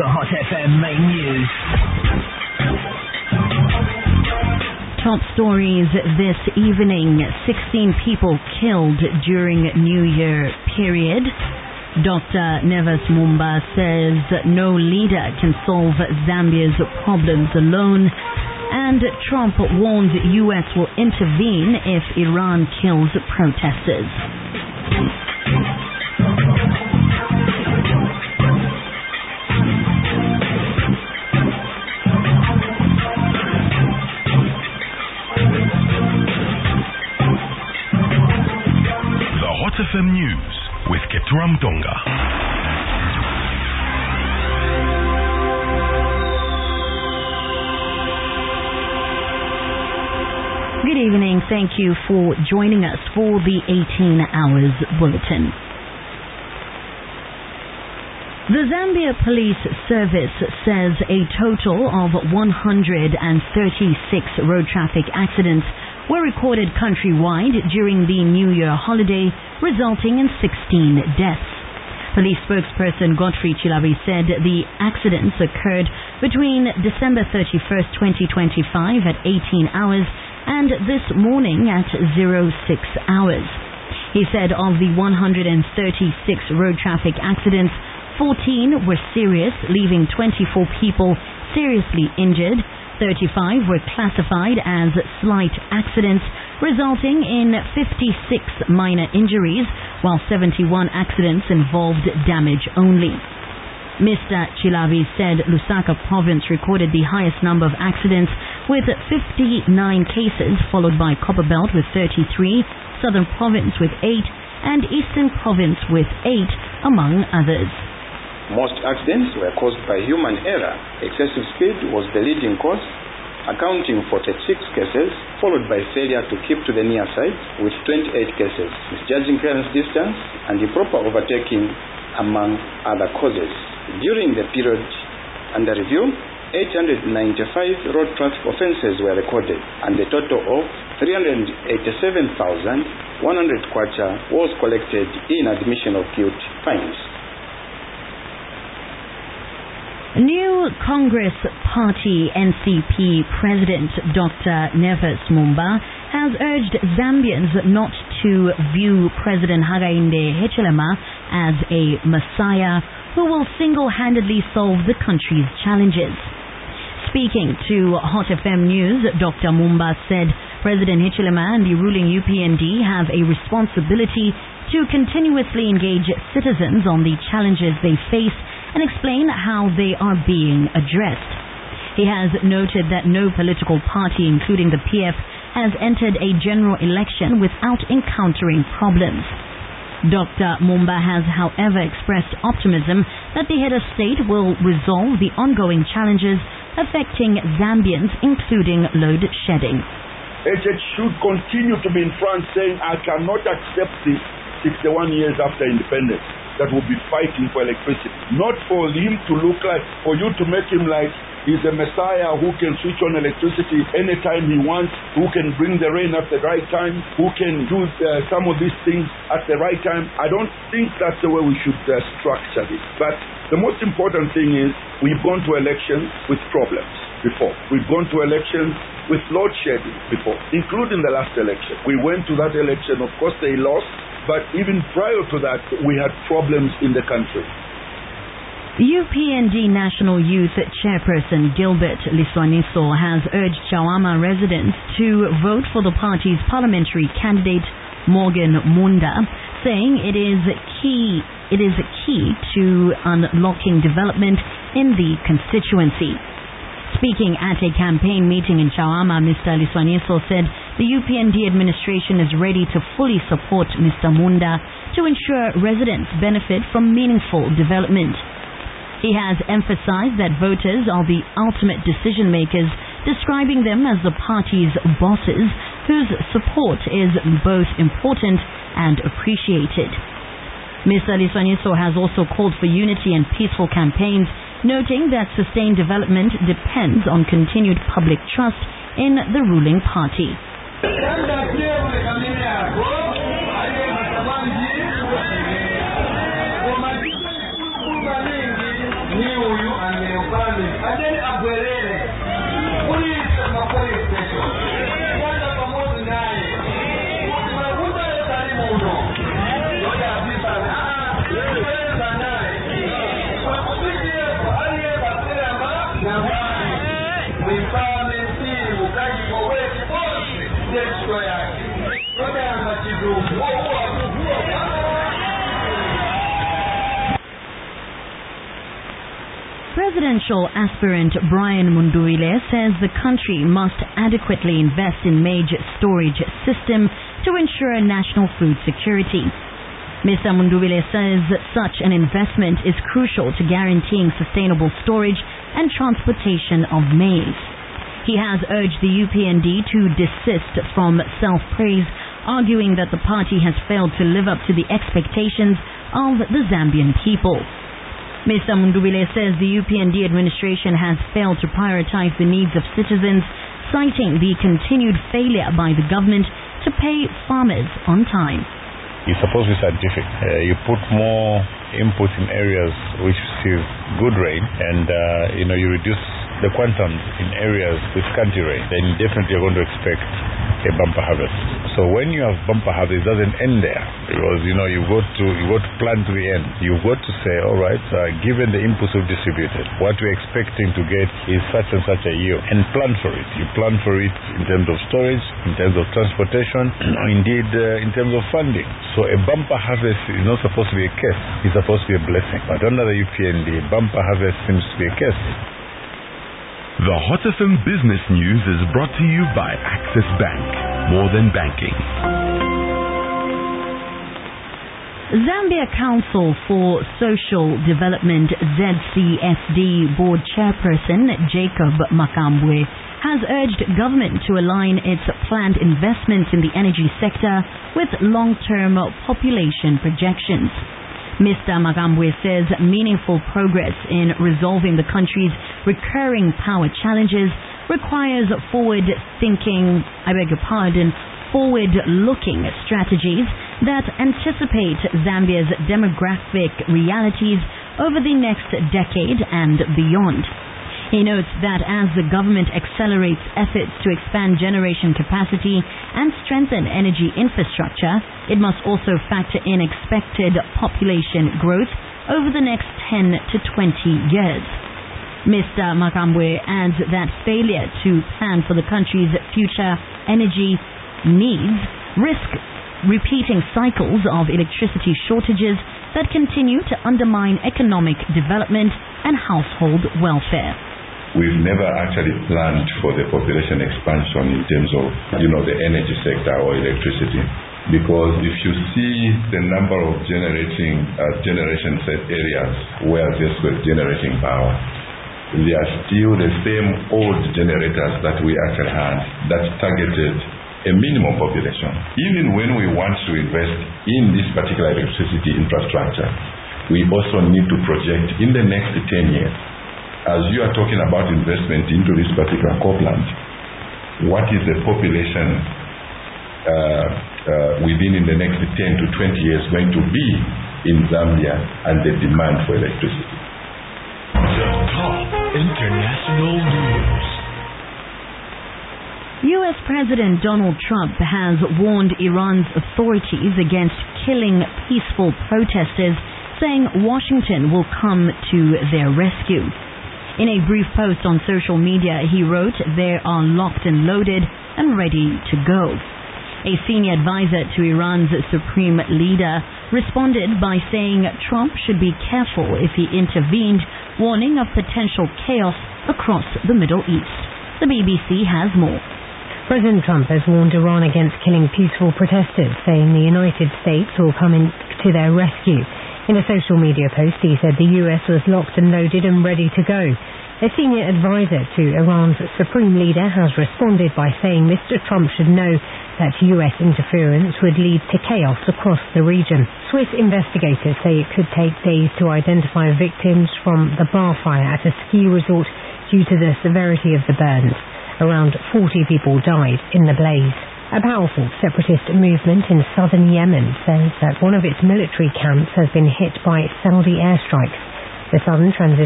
Hot FM main news. Top stories this evening. 16 people killed during New Year period. Dr. Neves Mumba says no leader can solve Zambia's problems alone. And Trump warns U.S. will intervene if Iran kills protesters. The Hot FM News with Ketram Tonga. Good evening. Thank you for joining us for the 18 Hours Bulletin. The Zambia Police Service says a total of 136 road traffic accidents were recorded countrywide during the New Year holiday, resulting in 16 deaths. Police spokesperson Godfrey Chilabi said the accidents occurred between December 31st, 2025 at 18 hours and this morning at 06 hours. He said of the 136 road traffic accidents, 14 were serious, leaving 24 people seriously injured. 35 were classified as slight accidents, resulting in 56 minor injuries, while 71 accidents involved damage only. Mr. Chilabi said Lusaka province recorded the highest number of accidents with 59 cases, followed by Copperbelt with 33, Southern Province with 8, and Eastern Province with 8, among others. Most accidents were caused by human error. Excessive speed was the leading cause, accounting for 36 cases, followed by failure to keep to the near side with 28 cases, misjudging clearance distance, and improper overtaking, among other causes. During the period under review, 895 road traffic offences were recorded, and a total of 387,100 kwacha was collected in admission of guilt fines. New Congress Party NCP President Dr. Neves Mumba has urged Zambians not to view President Hakainde Hichilema as a messiah who will single-handedly solve the country's challenges. Speaking to Hot FM News, Dr. Mumba said President Hichilema and the ruling UPND have a responsibility to continuously engage citizens on the challenges they face and explain how they are being addressed. He has noted that no political party, including the PF, has entered a general election without encountering problems. Dr. Mumba has, however, expressed optimism that the head of state will resolve the ongoing challenges affecting Zambians, including load shedding. It should continue to be in front saying, I cannot accept this 61 years after independence that will be fighting for electricity. Not for him to look like, for you to make him like he's a messiah who can switch on electricity anytime he wants, who can bring the rain at the right time, who can do some of these things at the right time. I don't think that's the way we should structure this. But the most important thing is we've gone to elections with problems before. We've gone to elections with load shedding before, including the last election. We went to that election, of course they lost, but even prior to that, we had problems in the country. UPND National Youth Chairperson Gilbert Liswaniso has urged Chawama residents to vote for the party's parliamentary candidate Morgan Munda, saying it is key to unlocking development in the constituency. Speaking at a campaign meeting in Chawama, Mr. Liswaniso said the UPND administration is ready to fully support Mr. Munda to ensure residents benefit from meaningful development. He has emphasized that voters are the ultimate decision makers, describing them as the party's bosses, whose support is both important and appreciated. Mr. Liswaniso has also called for unity and peaceful campaigns, noting that sustained development depends on continued public trust in the ruling party. Ajeni abwerere. Police police station. Kwanza pamoja naye. Unakuta karibu uno. Yote afisa kwenda naye. Kwa kupitia hali ya basira na mfano si ukaji kwa wewe bosi desho yake. Yote anachidumu. Presidential aspirant Brian Munduile says the country must adequately invest in major storage system to ensure national food security. Mr. Munduile says such an investment is crucial to guaranteeing sustainable storage and transportation of maize. He has urged the UPND to desist from self-praise, arguing that the party has failed to live up to the expectations of the Zambian people. Mr. Munduile says the UPND administration has failed to prioritize the needs of citizens, citing the continued failure by the government to pay farmers on time. It's supposed to be scientific. You put more input in areas which receive good rain and you reduce the quantums in areas with scanty rain, then definitely you're going to expect a bumper harvest. So when you have bumper harvest, it doesn't end there, because you've got to plan to the end. You've got to say, all right, given the inputs we've distributed, what we're expecting to get is such and such a yield, and plan for it. You plan for it in terms of storage, in terms of transportation, indeed in terms of funding. So a bumper harvest is not supposed to be a curse, it's supposed to be a blessing. But under the UPND, bumper harvest seems to be a curse. The Hot FM Business News is brought to you by Access Bank. More than banking. Zambia Council for Social Development ZCSD Board Chairperson Jacob Makambwe has urged government to align its planned investments in the energy sector with long-term population projections. Mr. Makambwe says meaningful progress in resolving the country's recurring power challenges requires forward-looking strategies that anticipate Zambia's demographic realities over the next decade and beyond. He notes that as the government accelerates efforts to expand generation capacity and strengthen energy infrastructure, it must also factor in expected population growth over the next 10 to 20 years. Mr. Makambwe adds that failure to plan for the country's future energy needs risk repeating cycles of electricity shortages that continue to undermine economic development and household welfare. We've never actually planned for the population expansion in terms of, the energy sector or electricity. Because if you see the number of generation set areas where we're generating power, they are still the same old generators that we actually had that targeted a minimum population. Even when we want to invest in this particular electricity infrastructure, we also need to project in the next 10 years. As you are talking about investment into this particular copland, what is the population within in the next 10 to 20 years going to be in Zambia and the demand for electricity? The top international news. U.S. President Donald Trump has warned Iran's authorities against killing peaceful protesters, saying Washington will come to their rescue. In a brief post on social media, he wrote, "They are locked and loaded and ready to go." A senior advisor to Iran's supreme leader responded by saying Trump should be careful if he intervened, warning of potential chaos across the Middle East. The BBC has more. President Trump has warned Iran against killing peaceful protesters, saying the United States will come to their rescue. In a social media post, he said the U.S. was locked and loaded and ready to go. A senior advisor to Iran's supreme leader has responded by saying Mr. Trump should know that U.S. interference would lead to chaos across the region. Swiss investigators say it could take days to identify victims from the bar fire at a ski resort due to the severity of the burns. Around 40 people died in the blaze. A powerful separatist movement in southern Yemen says that one of its military camps has been hit by Saudi airstrikes. The Southern Transition